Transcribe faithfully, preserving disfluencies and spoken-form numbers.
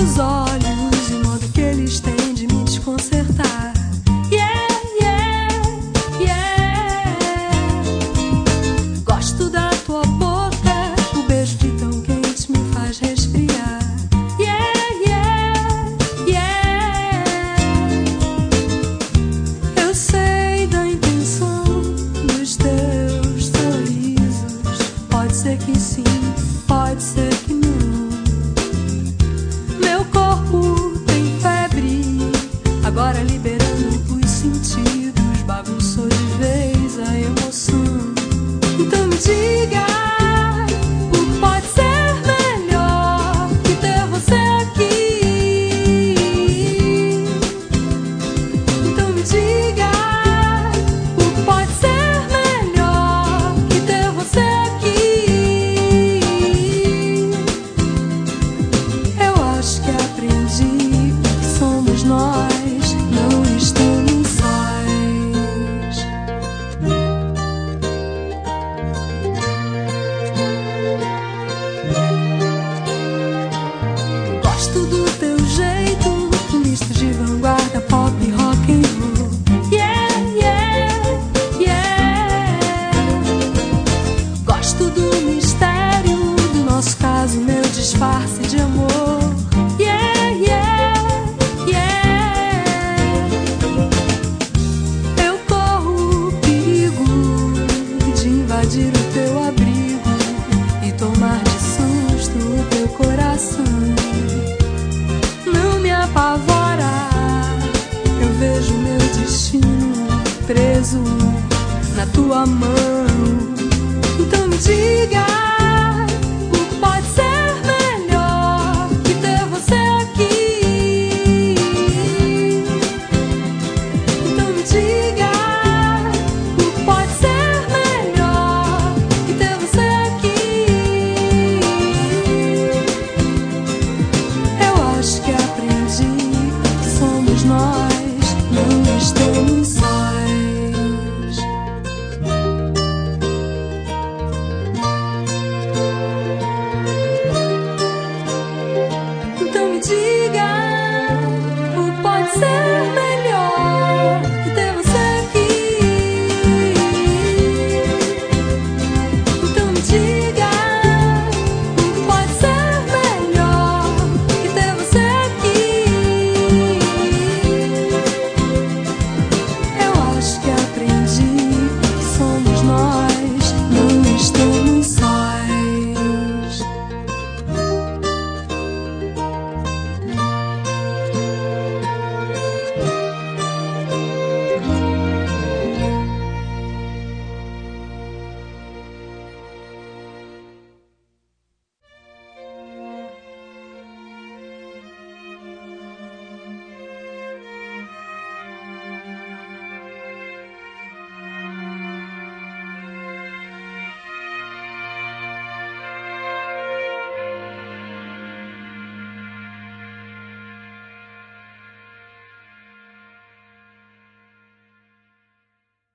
teus olhos e o modo que eles têm de me desconcertar. Yeah, yeah, yeah. Gosto da tua boca, o beijo de tão quente me faz resfriar. Yeah, yeah, yeah. Eu sei da intenção dos teus sorrisos. Pode ser que sim, pode ser que não. Meu corpo tem febre, agora liberando os sentidos, bagunçou de vez a emoção. Então me diga, o que pode ser melhor que ter você aqui? Então me diga, o que pode ser melhor que ter você aqui? Eu acho que aprendi que somos nós, não estamos sós. Gosto do teu jeito, um misto de vanguarda, pop, rock and roll. Yeah, yeah, yeah. Gosto do mistério do nosso caso, meu disfarce de amor. Yeah, yeah, yeah. Eu corro o perigo de invadir o teu abrigo e tomar de susto o teu coração. Não me apavora, eu vejo meu destino preso na tua mão. Então me diga, o que pode ser melhor que ter você aqui? Então me diga, o que pode ser melhor que ter você aqui? Eu acho que aprendi que somos nós, não estamos sós.